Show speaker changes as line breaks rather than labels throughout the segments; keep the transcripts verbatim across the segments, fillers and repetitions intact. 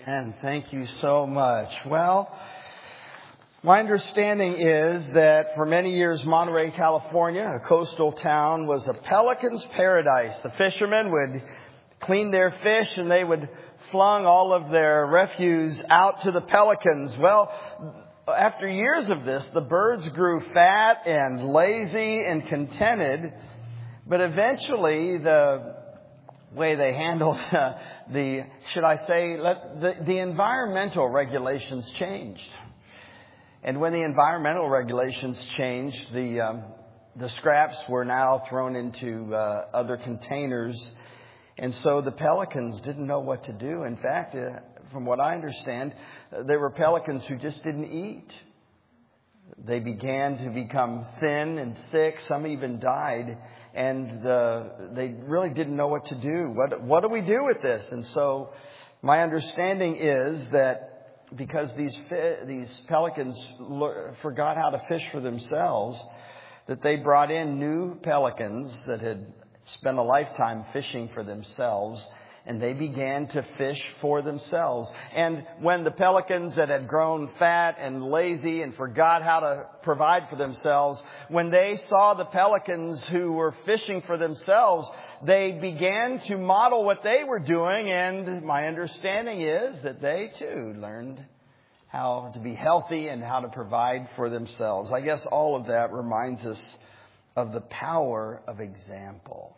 Amen. Thank you so much. Well, my understanding is that for many years, Monterey, California, a coastal town, was a pelican's paradise. The fishermen would clean their fish and they would flung all of their refuse out to the pelicans. Well, after years of this, the birds grew fat and lazy and contented. But eventually, the way they handled uh, the, should I say, let, the, the environmental regulations changed. And when the environmental regulations changed, the um, the scraps were now thrown into uh, other containers. And so the pelicans didn't know what to do. In fact, uh, from what I understand, uh, there were pelicans who just didn't eat. They began to become thin and sick. Some even died. And the, they really didn't know what to do. What, what do we do with this? And so my understanding is that because these fi- these pelicans le- forgot how to fish for themselves, that they brought in new pelicans that had spent a lifetime fishing for themselves, and they began to fish for themselves. And when the pelicans that had grown fat and lazy and forgot how to provide for themselves, when they saw the pelicans who were fishing for themselves, they began to model what they were doing. And my understanding is that they too learned how to be healthy and how to provide for themselves. I guess all of that reminds us of the power of example.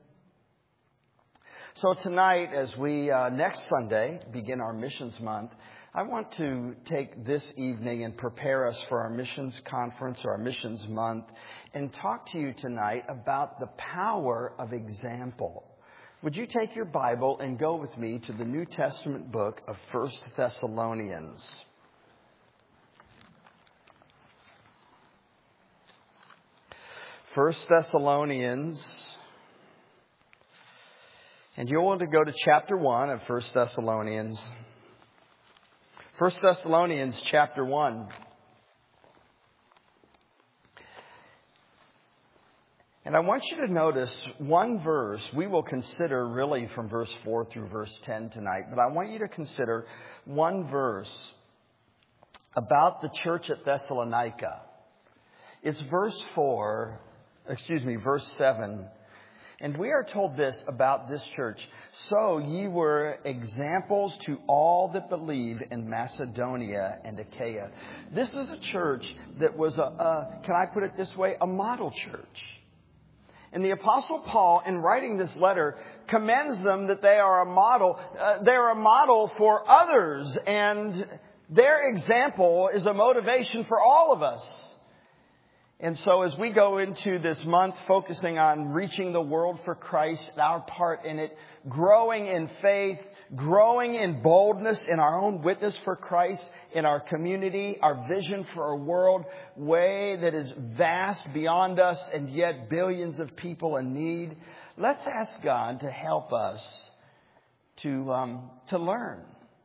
So tonight, as we, uh, next Sunday, begin our missions month, I want to take this evening and prepare us for our missions conference or our missions month and talk to you tonight about the power of example. Would you take your Bible and go with me to the New Testament book of First Thessalonians? First Thessalonians. And you'll want to go to chapter one of First Thessalonians. First Thessalonians chapter one. And I want you to notice one verse. We will consider really from verse four through verse ten tonight. But I want you to consider one verse about the church at Thessalonica. It's verse four, excuse me, verse seven. And we are told this about this church. So ye were examples to all that believe in Macedonia and Achaia. This is a church that was a, a, can I put it this way, a model church. And the Apostle Paul, in writing this letter, commends them that they are a model. Uh, they're a model for others. And their example is a motivation for all of us. And so as we go into this month focusing on reaching the world for Christ, our part in it, growing in faith, growing in boldness in our own witness for Christ, in our community, our vision for a world way that is vast beyond us and yet billions of people in need, let's ask God to help us to, um, to learn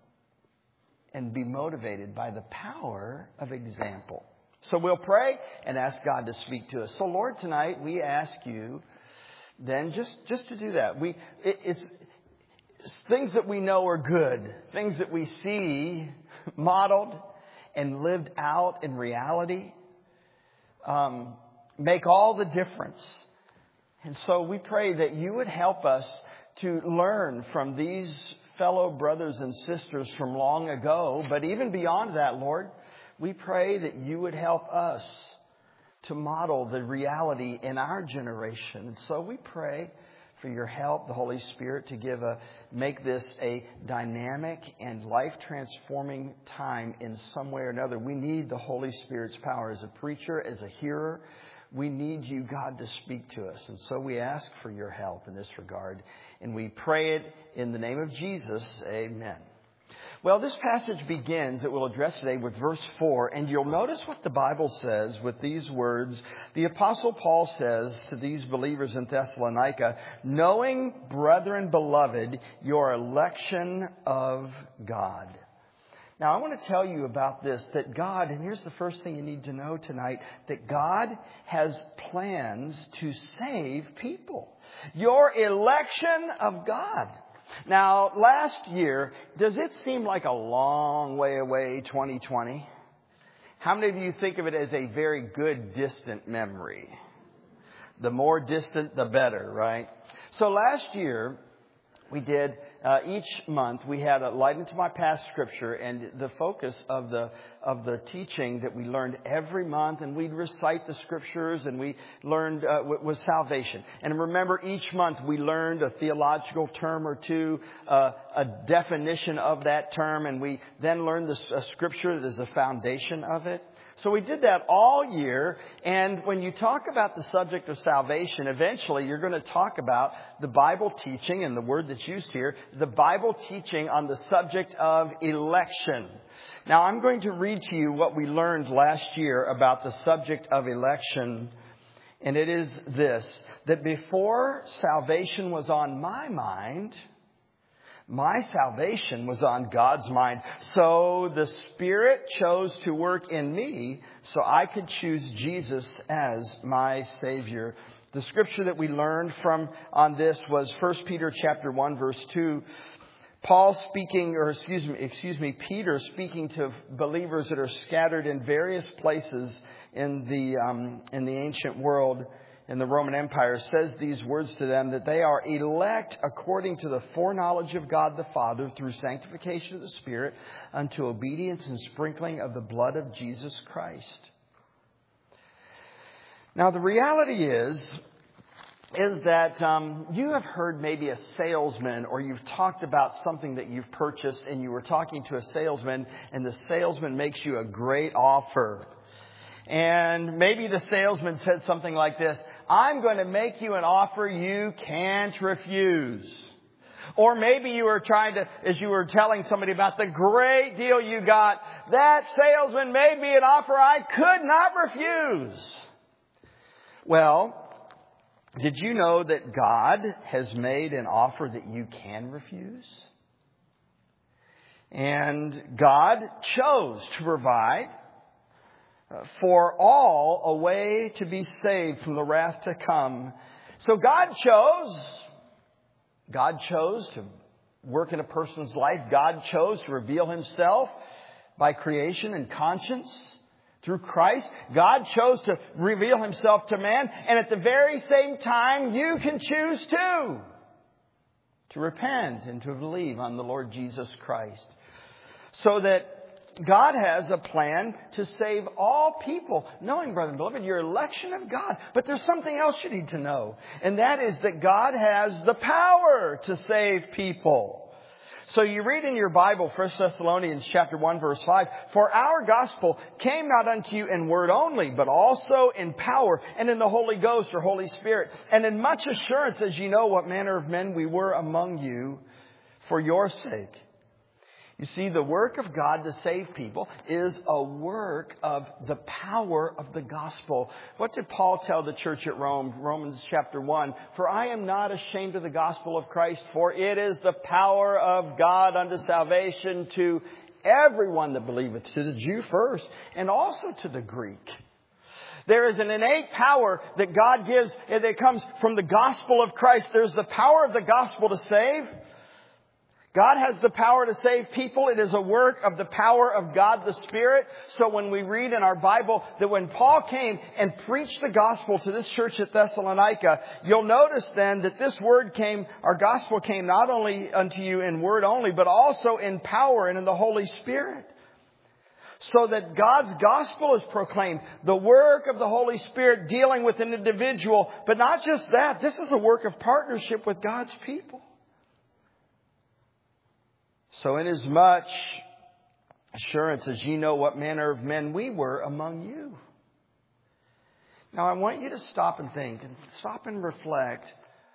and be motivated by the power of example. So we'll pray and ask God to speak to us. So Lord, tonight we ask you then just, just to do that. We it, it's, it's things that we know are good, things that we see modeled and lived out in reality, um, make all the difference. And so we pray that you would help us to learn from these fellow brothers and sisters from long ago. But even beyond that, Lord, we pray that you would help us to model the reality in our generation. And so we pray for your help, the Holy Spirit, to give a make this a dynamic and life-transforming time in some way or another. We need the Holy Spirit's power as a preacher, as a hearer. We need you, God, to speak to us. And so we ask for your help in this regard. And we pray it in the name of Jesus. Amen. Well, this passage begins, that we'll address today, with verse four. And you'll notice what the Bible says with these words. The Apostle Paul says to these believers in Thessalonica, knowing, brethren beloved, your election of God. Now, I want to tell you about this, that God, and here's the first thing you need to know tonight, that God has plans to save people. Your election of God. Now, last year, does it seem like a long way away, twenty twenty? How many of you think of it as a very good distant memory? The more distant, the better, right? So last year, we did, uh, each month, we had a Light Into My Past scripture, and the focus of the, of the teaching that we learned every month, and we'd recite the scriptures, and we learned, uh, was salvation. And remember, each month we learned a theological term or two, uh, a definition of that term, and we then learned the a scripture that is the foundation of it. So we did that all year, and when you talk about the subject of salvation, eventually you're going to talk about the Bible teaching, and the word that's used here, the Bible teaching on the subject of election. Now I'm going to read to you what we learned last year about the subject of election, and it is this, that before salvation was on my mind, my salvation was on God's mind. So the Spirit chose to work in me so I could choose Jesus as my Savior. The scripture that we learned from on this was First Peter chapter one, verse two. Paul speaking, or excuse me, excuse me, Peter speaking to believers that are scattered in various places in the um, in the ancient world. In the Roman Empire, says these words to them, that they are elect according to the foreknowledge of God the Father through sanctification of the Spirit unto obedience and sprinkling of the blood of Jesus Christ. Now the reality is, is that um, you have heard maybe a salesman, or you've talked about something that you've purchased, and you were talking to a salesman, and the salesman makes you a great offer. And maybe the salesman said something like this, I'm going to make you an offer you can't refuse. Or maybe you were trying to, as you were telling somebody about the great deal you got, that salesman made me an offer I could not refuse. Well, did you know that God has made an offer that you can refuse? And God chose to provide for all a way to be saved from the wrath to come. So God chose, God chose to work in a person's life. God chose to reveal Himself by creation and conscience through Christ. God chose to reveal Himself to man. And at the very same time, you can choose too, to repent and to believe on the Lord Jesus Christ. So that God has a plan to save all people. Knowing, brother and beloved, your election of God. But there's something else you need to know. And that is that God has the power to save people. So you read in your Bible, First Thessalonians chapter one, verse five, for our gospel came not unto you in word only, but also in power and in the Holy Ghost or Holy Spirit, and in much assurance, as ye know what manner of men we were among you for your sake. You see, the work of God to save people is a work of the power of the gospel. What did Paul tell the church at Rome? Romans chapter one. For I am not ashamed of the gospel of Christ, for it is the power of God unto salvation to everyone that believeth, to the Jew first, and also to the Greek. There is an innate power that God gives that comes from the gospel of Christ. There's the power of the gospel to save. God has the power to save people. It is a work of the power of God the Spirit. So when we read in our Bible that when Paul came and preached the gospel to this church at Thessalonica, you'll notice then that this word came, our gospel came not only unto you in word only, but also in power and in the Holy Spirit. So that God's gospel is proclaimed, the work of the Holy Spirit dealing with an individual. But not just that, this is a work of partnership with God's people. So inasmuch assurance as ye know what manner of men we were among you. Now I want you to stop and think and stop and reflect.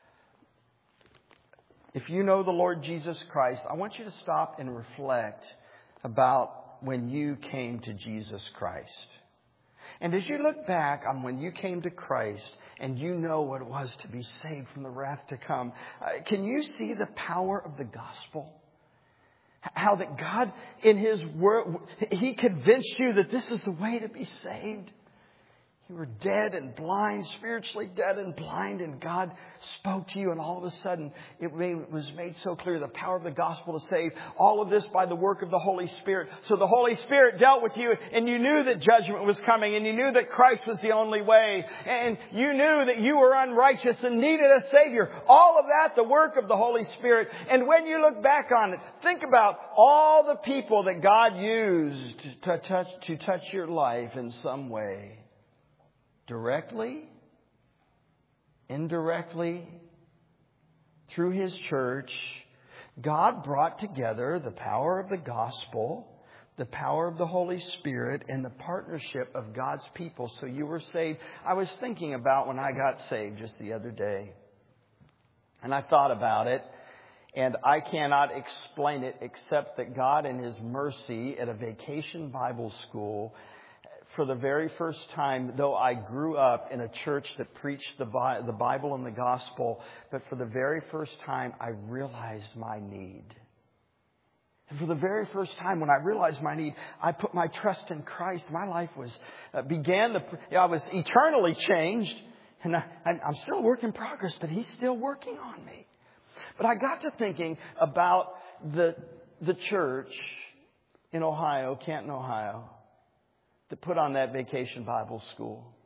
If you know the Lord Jesus Christ, I want you to stop and reflect about when you came to Jesus Christ. And as you look back on when you came to Christ and you know what it was to be saved from the wrath to come, uh, can you see the power of the gospel? How that God, in His Word, He convinced you that this is the way to be saved. You were dead and blind, spiritually dead and blind, and God spoke to you, and all of a sudden it, made, it was made so clear the power of the gospel to save. All of this by the work of the Holy Spirit. So the Holy Spirit dealt with you, and you knew that judgment was coming, and you knew that Christ was the only way, and you knew that you were unrighteous and needed a Savior. All of that, the work of the Holy Spirit. And when you look back on it, think about all the people that God used to touch, to touch your life in some way. Directly, indirectly, through His church, God brought together the power of the gospel, the power of the Holy Spirit, and the partnership of God's people. So you were saved. I was thinking about when I got saved just the other day. And I thought about it. And I cannot explain it except that God in His mercy at a vacation Bible school, for the very first time, though I grew up in a church that preached the Bible and the gospel, but for the very first time, I realized my need. And for the very first time, when I realized my need, I put my trust in Christ. My life was uh, began. The, I was eternally changed, and I, I'm still a work in progress, but He's still working on me. But I got to thinking about the the church in Ohio, Canton, Ohio, that put on that vacation Bible school.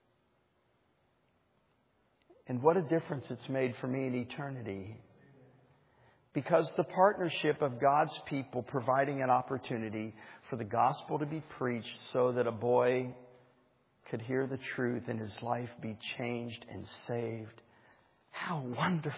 And what a difference it's made for me in eternity. Because the partnership of God's people providing an opportunity for the gospel to be preached so that a boy could hear the truth and his life be changed and saved. How wonderful.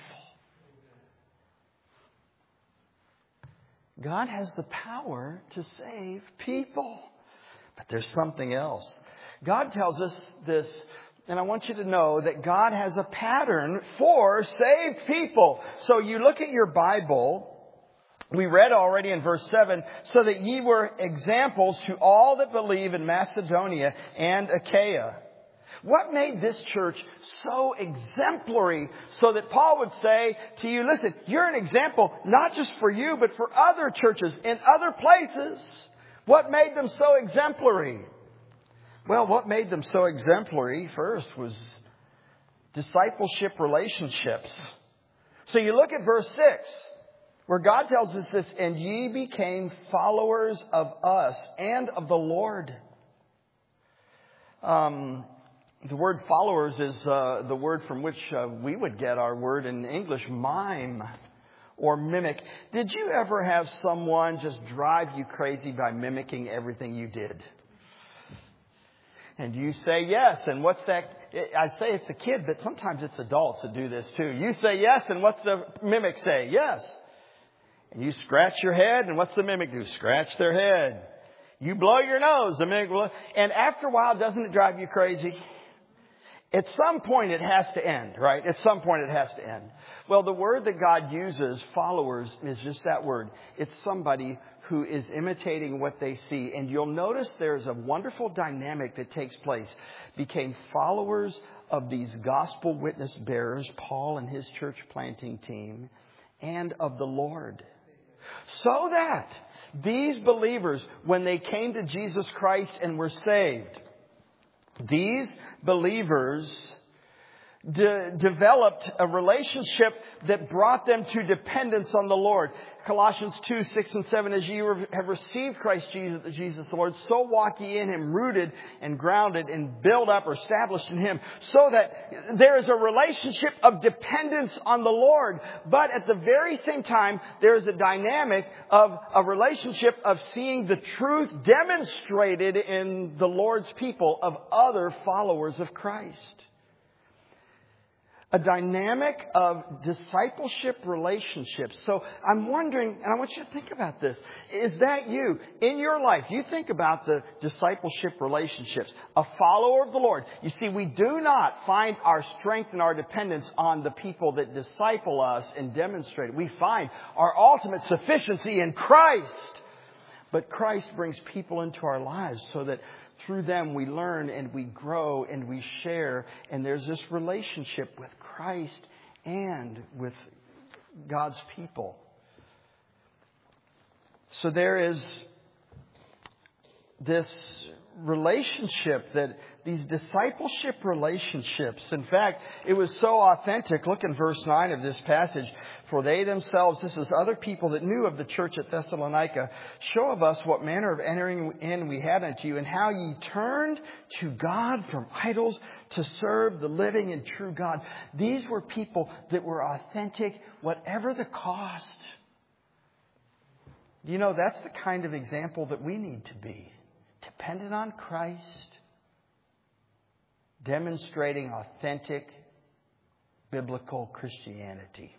God has the power to save people. But there's something else. God tells us this, and I want you to know that God has a pattern for saved people. So you look at your Bible, we read already in verse seven, so that ye were examples to all that believe in Macedonia and Achaia. What made this church so exemplary so that Paul would say to you, listen, you're an example not just for you, but for other churches in other places. What made them so exemplary? Well, what made them so exemplary first was discipleship relationships. So you look at verse six, where God tells us this, and ye became followers of us and of the Lord. Um, the word followers is uh, the word from which uh, we would get our word in English, mime. Or mimic. Did you ever have someone just drive you crazy by mimicking everything you did? And you say yes, and what's that? I say it's a kid, but sometimes it's adults that do this too. You say yes, and what's the mimic say? Yes. And you scratch your head, and what's the mimic do? Scratch their head. You blow your nose, the mimic blow. And after a while, doesn't it drive you crazy? At some point it has to end, right? At some point it has to end. Well, the word that God uses, followers, is just that word. It's somebody who is imitating what they see. And you'll notice there's a wonderful dynamic that takes place. Became followers of these gospel witness bearers, Paul and his church planting team, and of the Lord. So that these believers, when they came to Jesus Christ and were saved, these believers de- developed a relationship that brought them to dependence on the Lord. Colossians two, six and seven, as ye have received Christ Jesus, Jesus the Lord, so walk ye in Him, rooted and grounded and built up or established in Him, so that there is a relationship of dependence on the Lord. But at the very same time, there is a dynamic of a relationship of seeing the truth demonstrated in the Lord's people of other followers of Christ. A dynamic of discipleship relationships. So I'm wondering, and I want you to think about this. Is that you? In your life, you think about the discipleship relationships. A follower of the Lord. You see, we do not find our strength and our dependence on the people that disciple us and demonstrate it. We find our ultimate sufficiency in Christ. But Christ brings people into our lives so that through them we learn and we grow and we share. And there's this relationship with Christ and with God's people. So there is this relationship, that these discipleship relationships. In fact, it was so authentic. Look in verse nine of this passage. For they themselves, this is other people that knew of the church at Thessalonica, show of us what manner of entering in we had unto you, and how ye turned to God from idols to serve the living and true God. These were people that were authentic, whatever the cost. You know, that's the kind of example that we need to be. Dependent on Christ, demonstrating authentic biblical Christianity.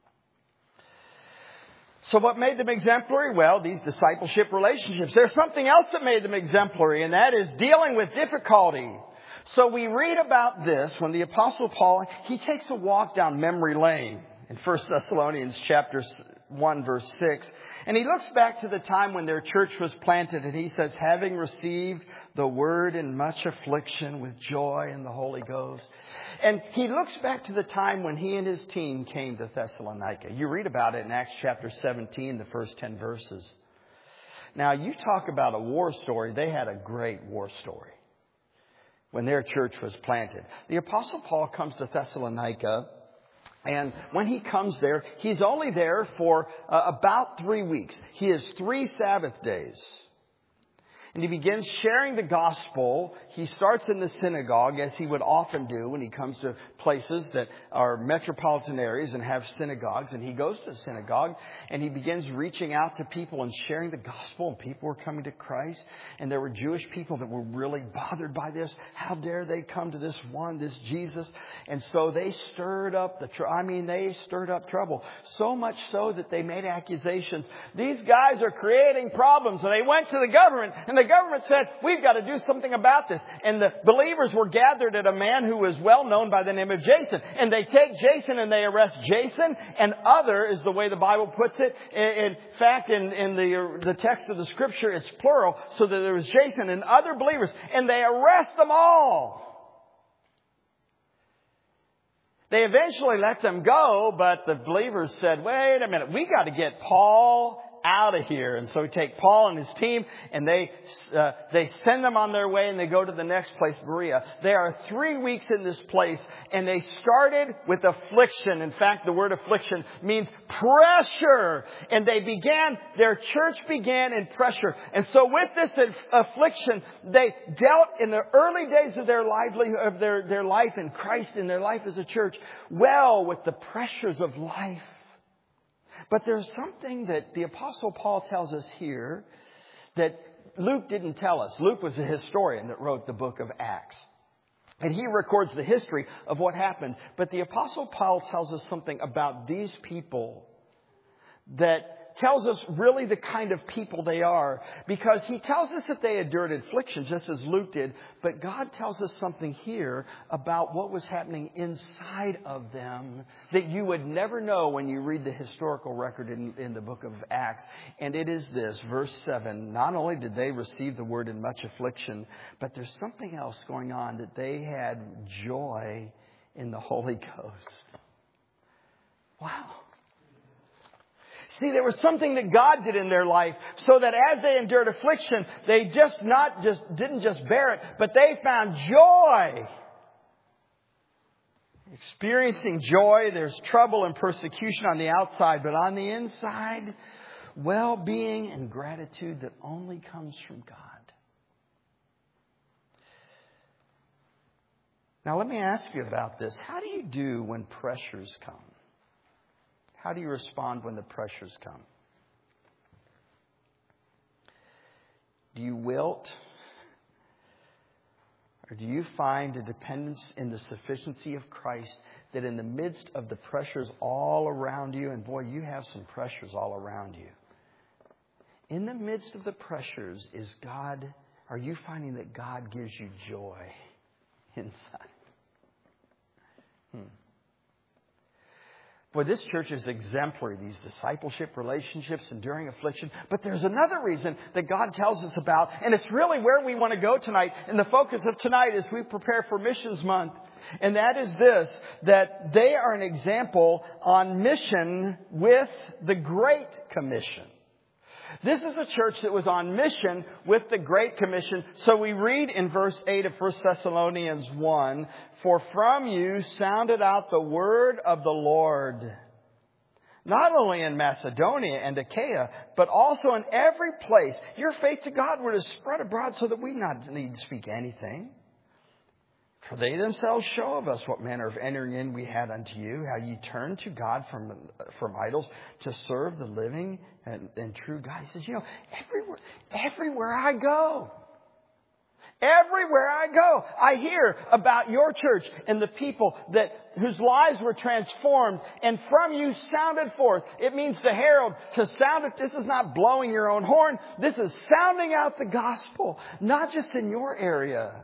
So what made them exemplary? Well, these discipleship relationships. There's something else that made them exemplary, and that is dealing with difficulty. So we read about this when the Apostle Paul, he takes a walk down memory lane in First Thessalonians chapter one, verse six. And he looks back to the time when their church was planted, and he says, having received the word in much affliction with joy in the Holy Ghost. And he looks back to the time when he and his team came to Thessalonica. You read about it in Acts chapter seventeen, the first ten verses. Now, you talk about a war story. They had a great war story when their church was planted. The Apostle Paul comes to Thessalonica. And when he comes there, he's only there for uh, about three weeks. He has three Sabbath days. And he begins sharing the gospel. He starts in the synagogue, as he would often do when he comes to places that are metropolitan areas and have synagogues. And he goes to the synagogue and he begins reaching out to people and sharing the gospel. And people were coming to Christ. And there were Jewish people that were really bothered by this. How dare they come to this one, this Jesus? And so they stirred up the, tr- I mean, they stirred up trouble. So much so that they made accusations. These guys are creating problems. And they went to the government, and the government said, we've got to do something about this. And the believers were gathered at a man who was well known by the name of Jason. And they take Jason and they arrest Jason and other, is the way the Bible puts it. In fact, in, in the, the text of the scripture, it's plural. So that there was Jason and other believers. And they arrest them all. They eventually let them go, but the believers said, wait a minute, we got to get Paul out of here. And so we take Paul and his team, and they uh, they send them on their way, and they go to the next place, Berea. They are three weeks in this place, and they started with affliction. In fact, the word affliction means pressure. And they began, their church began in pressure. And so with this affliction, they dealt in the early days of their livelihood, of their, their life in Christ, in their life as a church, well with the pressures of life. But there's something that the Apostle Paul tells us here that Luke didn't tell us. Luke was a historian that wrote the book of Acts. And he records the history of what happened. But the Apostle Paul tells us something about these people that tells us really the kind of people they are. Because he tells us that they endured affliction, just as Luke did. But God tells us something here about what was happening inside of them that you would never know when you read the historical record in, in the book of Acts. And it is this, verse seven. Not only did they receive the word in much affliction, but there's something else going on, that they had joy in the Holy Ghost. Wow. See, there was something that God did in their life, so that as they endured affliction, they just not just didn't just bear it, but they found joy. Experiencing joy, there's trouble and persecution on the outside, but on the inside, well-being and gratitude that only comes from God. Now, let me ask you about this. How do you do when pressures come? How do you respond when the pressures come? Do you wilt? Or do you find a dependence in the sufficiency of Christ, that in the midst of the pressures all around you, and boy, you have some pressures all around you. In the midst of the pressures, is God, are you finding that God gives you joy inside? Hmm. Boy, this church is exemplary, these discipleship relationships, enduring affliction. But there's another reason that God tells us about, and it's really where we want to go tonight. And the focus of tonight as we prepare for Missions Month. And that is this, that they are an example on mission with the Great Commission. This is a church that was on mission with the Great Commission. So we read in verse eight of First Thessalonians one, "For from you sounded out the word of the Lord, not only in Macedonia and Achaia, but also in every place. Your faith to God were to spread abroad so that we not need to speak anything. For they themselves show of us what manner of entering in we had unto you, how ye turned to God from from idols to serve the living and, and true God." He says, you know, everywhere, everywhere I go, everywhere I go, I hear about your church and the people that whose lives were transformed, and from you sounded forth. It means to herald, to sound it. This is not blowing your own horn. This is sounding out the gospel, not just in your area,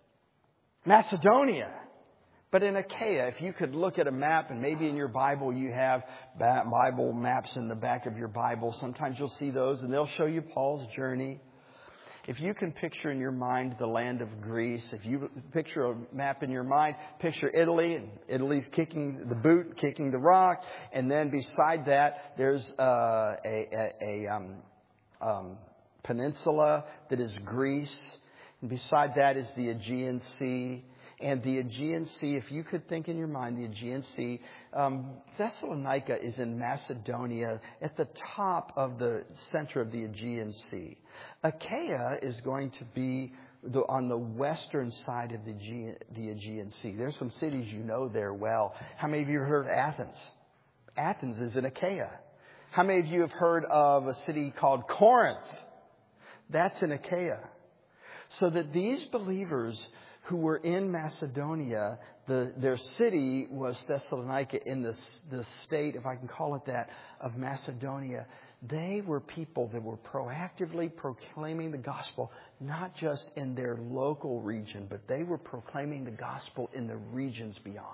Macedonia, but in Achaia. If you could look at a map, and maybe in your Bible you have Bible maps in the back of your Bible. Sometimes you'll see those, and they'll show you Paul's journey. If you can picture in your mind the land of Greece, if you picture a map in your mind, picture Italy, and Italy's kicking the boot, kicking the rock, and then beside that there's uh, a, a, a um, um, peninsula that is Greece. And beside that is the Aegean Sea. And the Aegean Sea, if you could think in your mind, the Aegean Sea, um, Thessalonica is in Macedonia at the top of the center of the Aegean Sea. Achaia is going to be the, on the western side of the Aegean, the Aegean Sea. There's some cities you know there well. How many of you have heard of Athens? Athens is in Achaia. How many of you have heard of a city called Corinth? That's in Achaia. So that these believers who were in Macedonia, the, their city was Thessalonica in the, the state, if I can call it that, of Macedonia. They were people that were proactively proclaiming the gospel, not just in their local region, but they were proclaiming the gospel in the regions beyond.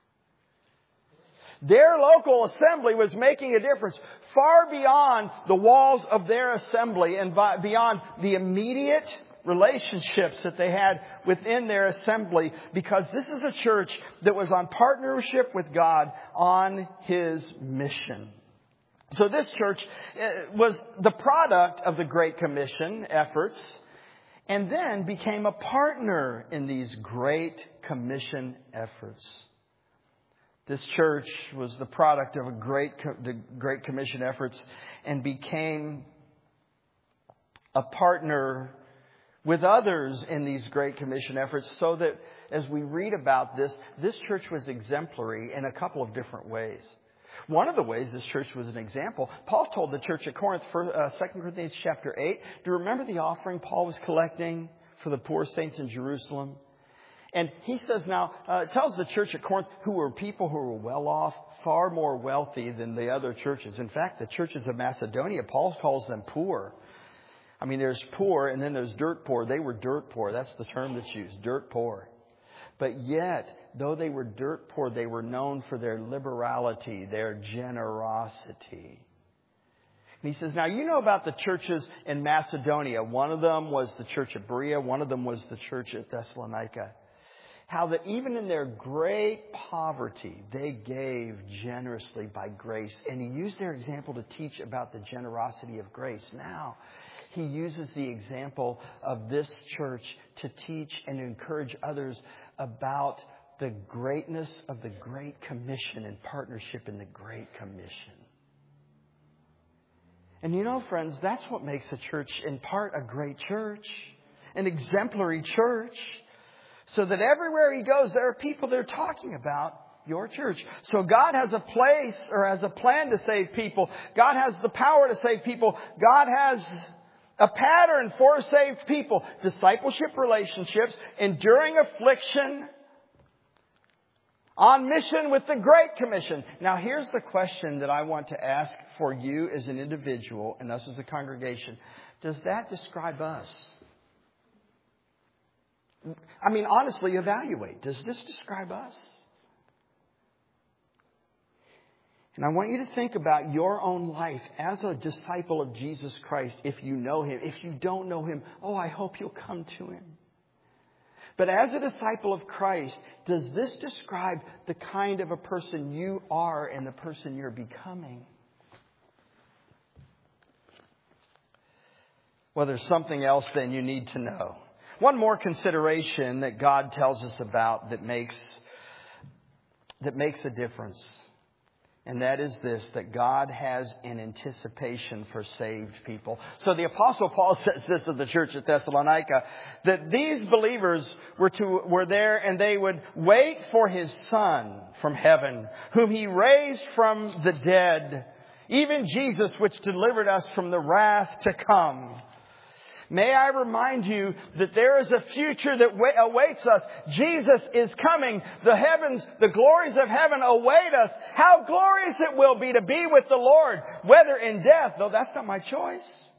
Their local assembly was making a difference far beyond the walls of their assembly and beyond the immediate relationships that they had within their assembly, because this is a church that was on partnership with God on His mission. So this church was the product of the Great Commission efforts, and then became a partner in these Great Commission efforts. This church was the product of a great the Great Commission efforts and became a partner with others in these Great Commission efforts, so that as we read about this, this church was exemplary in a couple of different ways. One of the ways this church was an example, Paul told the church at Corinth, for uh, Second Corinthians chapter eight, do you remember the offering Paul was collecting for the poor saints in Jerusalem? And he says now, uh, tells the church at Corinth, who were people who were well off, far more wealthy than the other churches. In fact, the churches of Macedonia, Paul calls them poor. I mean, there's poor and then there's dirt poor. They were dirt poor. That's the term that's used, dirt poor. But yet, though they were dirt poor, they were known for their liberality, their generosity. And he says, now you know about the churches in Macedonia. One of them was the church at Berea. One of them was the church at Thessalonica. How that even in their great poverty, they gave generously by grace. And he used their example to teach about the generosity of grace. Now, he uses the example of this church to teach and encourage others about the greatness of the Great Commission and partnership in the Great Commission. And you know, friends, that's what makes a church, in part, a great church, an exemplary church, so that everywhere he goes, there are people that are talking about your church. So God has a place or has a plan to save people. God has the power to save people. God has a pattern for saved people. Discipleship relationships, enduring affliction, on mission with the Great Commission. Now here's the question that I want to ask for you as an individual and us as a congregation. Does that describe us? I mean, honestly, evaluate. Does this describe us? And I want you to think about your own life as a disciple of Jesus Christ, if you know Him. If you don't know Him, oh, I hope you'll come to Him. But as a disciple of Christ, does this describe the kind of a person you are and the person you're becoming? Well, there's something else then you need to know. One more consideration that God tells us about that makes, that makes a difference. And that is this, that God has an anticipation for saved people. So the Apostle Paul says this of the church at Thessalonica, that these believers were to, were there and they would wait for His Son from heaven, whom He raised from the dead, even Jesus, which delivered us from the wrath to come. May I remind you that there is a future that awaits us. Jesus is coming. The heavens, the glories of heaven await us. How glorious it will be to be with the Lord, whether in death, though that's not my choice,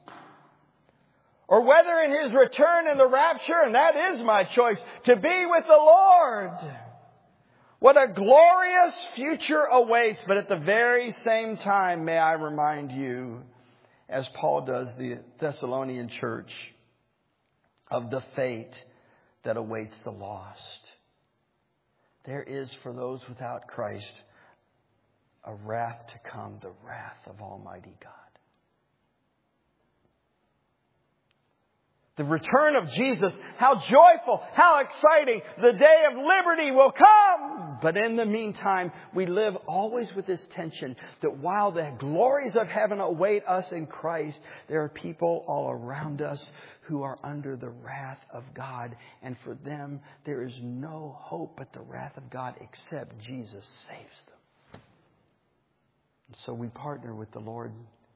or whether in His return in the rapture, and that is my choice, to be with the Lord. What a glorious future awaits. But at the very same time, may I remind you, as Paul does the Thessalonian church, of the fate that awaits the lost. There is for those without Christ a wrath to come, the wrath of Almighty God. The return of Jesus, how joyful, how exciting. The day of liberty will come. But in the meantime, we live always with this tension that while the glories of heaven await us in Christ, there are people all around us who are under the wrath of God. And for them, there is no hope but the wrath of God except Jesus saves them. And so we partner with the Lord.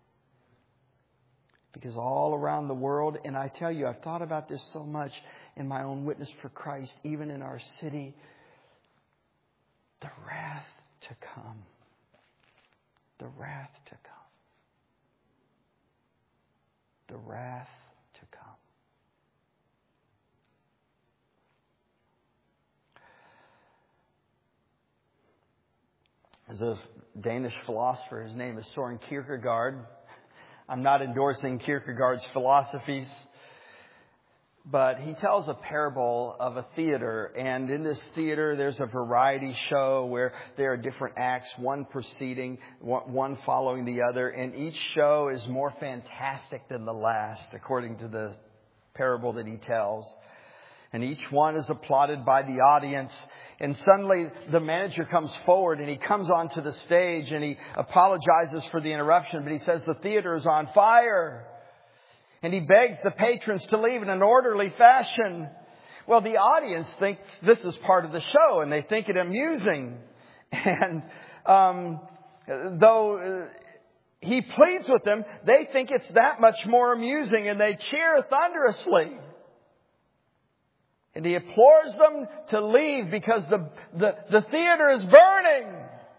Because all around the world, and I tell you, I've thought about this so much in my own witness for Christ, even in our city, the wrath to come. The wrath to come. The wrath to come. There's a Danish philosopher, his name is Søren Kierkegaard. I'm not endorsing Kierkegaard's philosophies, but he tells a parable of a theater. And in this theater, there's a variety show where there are different acts, one preceding, one following the other. And each show is more fantastic than the last, according to the parable that he tells. And each one is applauded by the audience. And suddenly the manager comes forward and he comes onto the stage and he apologizes for the interruption. But he says the theater is on fire. And he begs the patrons to leave in an orderly fashion. Well, the audience thinks this is part of the show and they think it amusing. And um, though he pleads with them, they think it's that much more amusing and they cheer thunderously. And he implores them to leave because the, the, the theater is burning.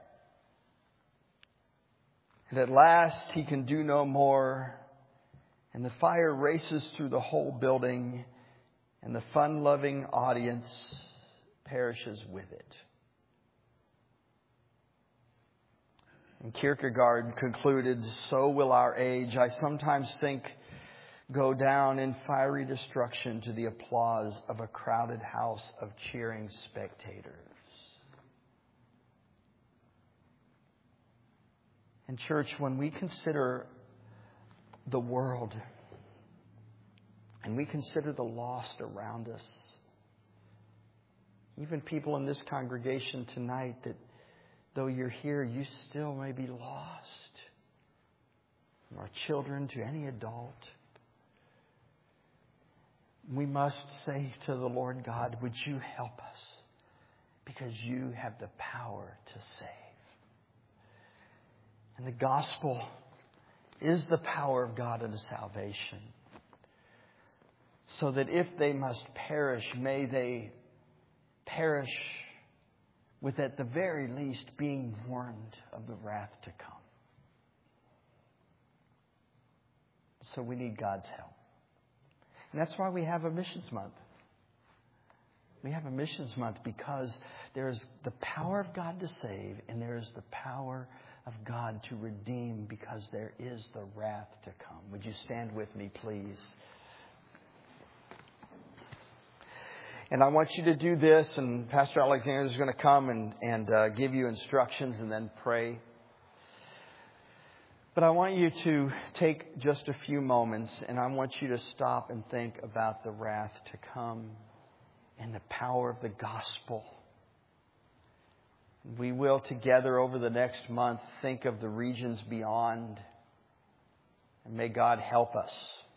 And at last he can do no more. And the fire races through the whole building. And the fun-loving audience perishes with it. And Kierkegaard concluded, so will our age, I sometimes think, go down in fiery destruction to the applause of a crowded house of cheering spectators. And church, when we consider the world and we consider the lost around us, even people in this congregation tonight that though you're here, you still may be lost. From our children to any adult. We must say to the Lord God, would you help us? Because you have the power to save. And the gospel is the power of God unto salvation. So that if they must perish, may they perish with at the very least being warned of the wrath to come. So we need God's help. And that's why we have a missions month. We have a missions month because there's the power of God to save and there is the power of God to redeem because there is the wrath to come. Would you stand with me, please? And I want you to do this, and Pastor Alexander is going to come and, and uh, give you instructions and then pray. But I want you to take just a few moments, and I want you to stop and think about the wrath to come and the power of the gospel. We will together over the next month think of the regions beyond. And may God help us.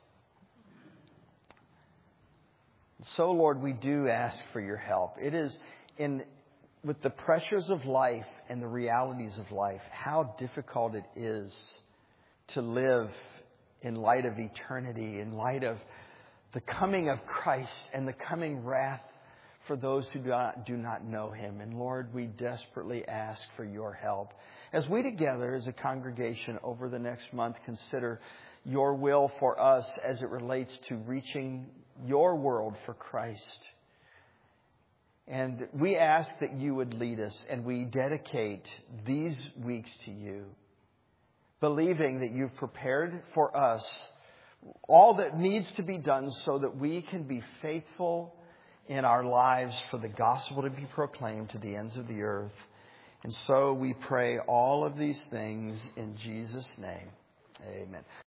So, Lord, we do ask for your help. It is in with the pressures of life and the realities of life, how difficult it is to live in light of eternity, in light of the coming of Christ and the coming wrath for those who do not, do not know Him. And Lord, we desperately ask for your help. As we together as a congregation over the next month consider your will for us as it relates to reaching your world for Christ. And we ask that you would lead us, and we dedicate these weeks to you, believing that you've prepared for us all that needs to be done so that we can be faithful in our lives for the gospel to be proclaimed to the ends of the earth. And so we pray all of these things in Jesus' name. Amen.